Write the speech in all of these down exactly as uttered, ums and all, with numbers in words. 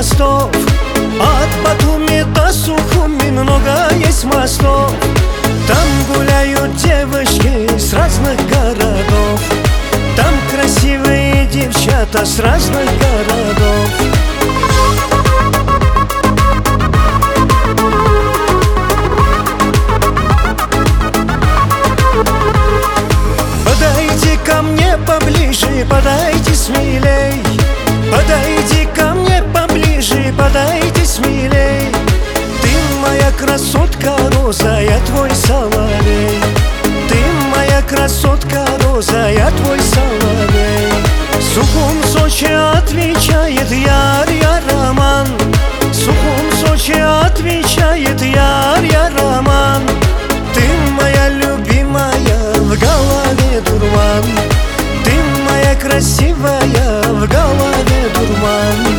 мостов, от Батуми до Сухуми много есть мостов. Там гуляют девочки с разных городов, там красивые девчата с разных городов. Подойди ко мне поближе, подойди смелей. Подойди ко мне поближе, подойди смелей. Ты моя красотка роза, я твой соловей. Ты моя красотка роза, я твой соловей. Сухум Сочи отвечает яр, я роман. Сухум Сочи отвечает яр, я роман. Ты моя любимая, в голове дурман. Ты моя красивая, в голове дурман.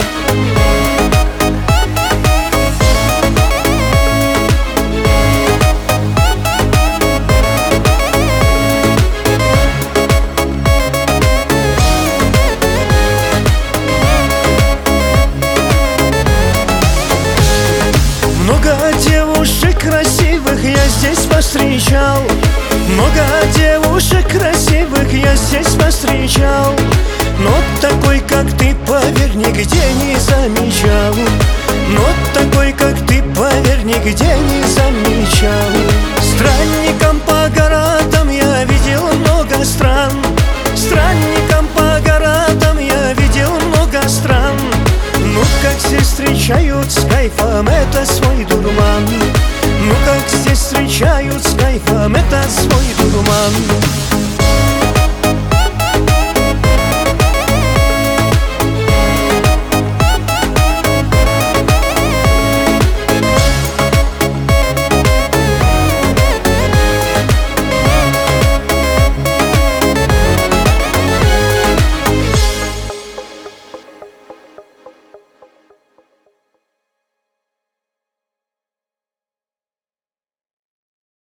Много девушек красивых я здесь повстречал. Много девушек красивых я здесь повстречал. Но такой, как ты, поверь, нигде не замечал. Но такой, как ты, поверь, нигде не замечал. Странником по городам я видел много стран. Странником по городам я видел много стран. Ну как здесь встречают с кайфом, это свой дурман. Ну как здесь встречают с кайфом, это свой дурман.